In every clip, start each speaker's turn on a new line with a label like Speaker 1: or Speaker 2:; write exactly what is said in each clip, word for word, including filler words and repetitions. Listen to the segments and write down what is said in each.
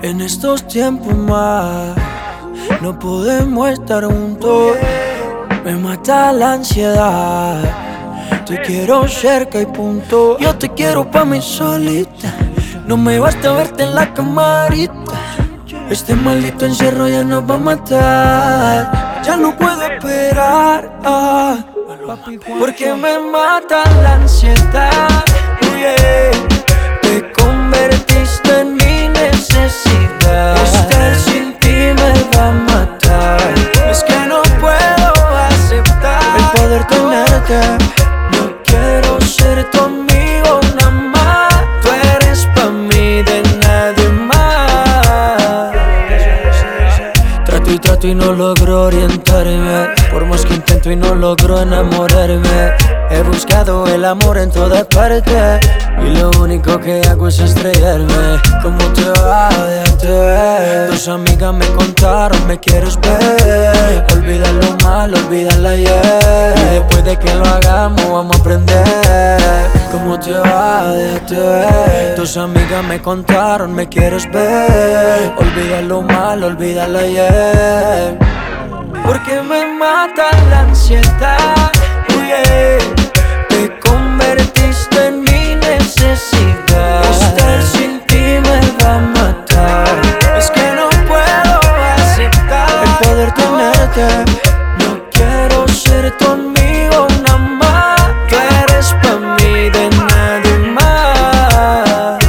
Speaker 1: En estos tiempos más no podemos estar juntos. Me mata la ansiedad. Te quiero cerca y punto. Yo te quiero pa' mí solita. No me basta verte en la camarita. Este maldito encierro ya nos va a matar. Ya no puedo esperar, ah, porque me mata la ansiedad. Yeah. Te convertiste en mi necesidad. Estar sin ti me va a matar. Es que no puedo aceptar el poder tenerte. No quiero ser tu amigo nada más. Tú eres pa' mí, de nadie más. Trato y trato y no logro orientarme. Por más que intento y no logro enamorarme. He buscado el amor en todas partes y lo único que hago es estrellarme. ¿Cómo te va? Déjate ver. Tus amigas me contaron, me quieres ver. Olvida lo malo, olvida el ayer. Y después de que lo hagamos vamos a aprender. ¿Cómo te va? Déjate ver. Tus amigas me contaron, me quieres ver. Olvida lo malo, olvida el ayer. Porque me mata la ansiedad. Yeah. Te convertiste en mi necesidad. Estar sin ti me va a matar. Es que no puedo aceptar el poder tenerte. No quiero ser tu amigo nada más. Tú eres pa' mí, de nadie más.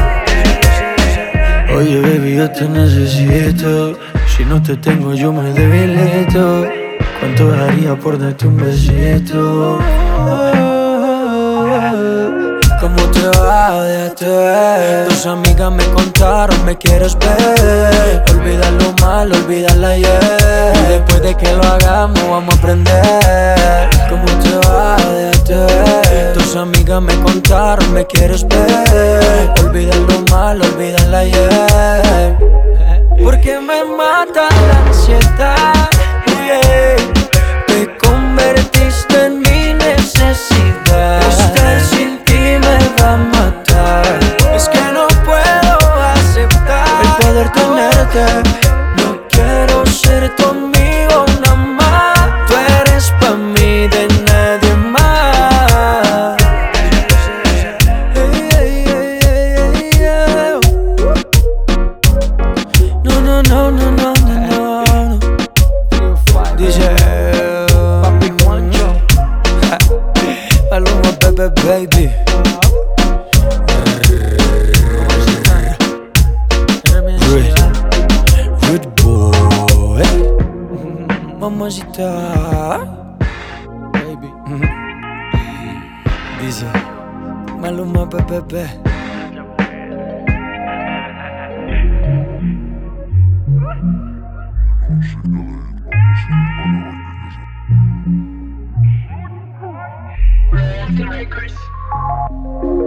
Speaker 1: Oye baby, yo te necesito. Si no te tengo yo me debilito. ¿Cuánto daría por darte un besito? ¿Cómo te va? Déjate ver. Tus amigas me contaron, me quieres ver. Olvida lo malo, olvida el ayer. Y después de que lo hagamos vamos a aprender. ¿Cómo te va? Déjate ver. Tus amigas me contaron, me quieres ver. Olvida lo malo, olvida el ayer. Porque me mata la ansiedad. Yeah. Te convertiste en mi necesidad. Estar sin ti me va a matar. Es que no puedo aceptar el poder tenerte. No quiero ser tu amigo nada más. Tú eres pa' mí, de nadie más. Hey, hey, hey, hey, hey, hey. No, no, no, no, no, no, no. Dice Papi Juancho. Paloma Bebe Baby. Rude Boy. Mamacita. Baby. Dice Maluma Bebe.
Speaker 2: Records.